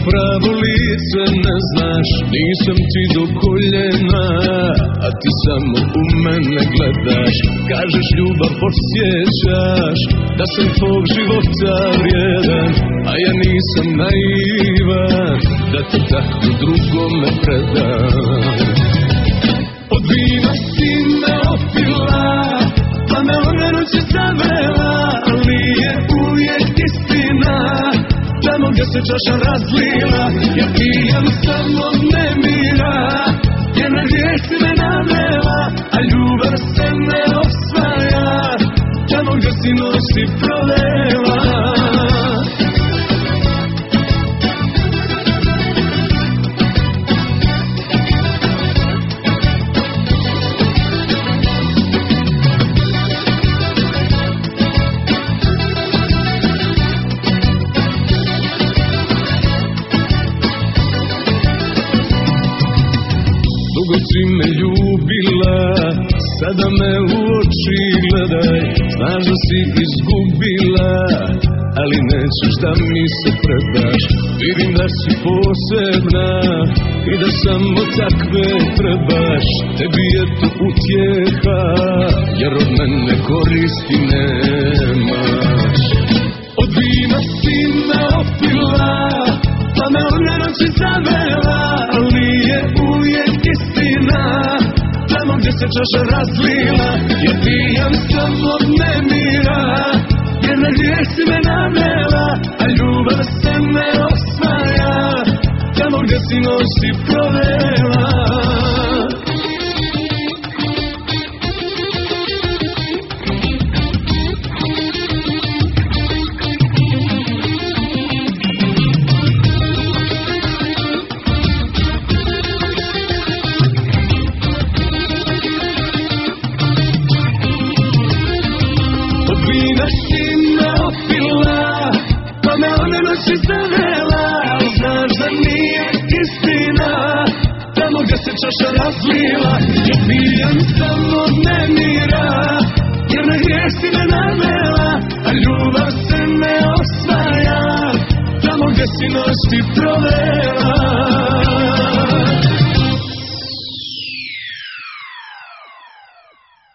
pravo lice ne znaš, nisam ti do koljena, a ti samo u mene gledaš. Kažeš ljubav podsjećaš, da sam tvog života vrijedan, a ja nisam naivan, da te tako drugome predam. Od vina si me opila, pa me one noći zavela, ali je uvijek istina, tamo gdje se čaša razlila. Ja pijem samo nemira, jer na grijeh si me navela, a ljubav se ne osvaja, tamo gdje si noći provela. Dugo si me ljubila, sada me u oči gledaj, znaš da si izgubila, ali nećeš da mi se predaš. Vidim da si posebna i da samo takve trebaš, tebi je to utjeha, jer od mene koristi nemaš. Od vina si me opila, pa me one noći zavela, ali je uvijek istina, tamo gdje se čaša razlila. Ja pijem samo nemira, jer na grijeh si me navela, a ljubav se ne osvaja, tamo gdje si noći provela. Znaš da nije istina, tamo gdje se čaša razlila. Ja pijem samo nemira, jer na grijeh si me navela, a ljubav se ne osvaja, tamo gdje si noć ti provela.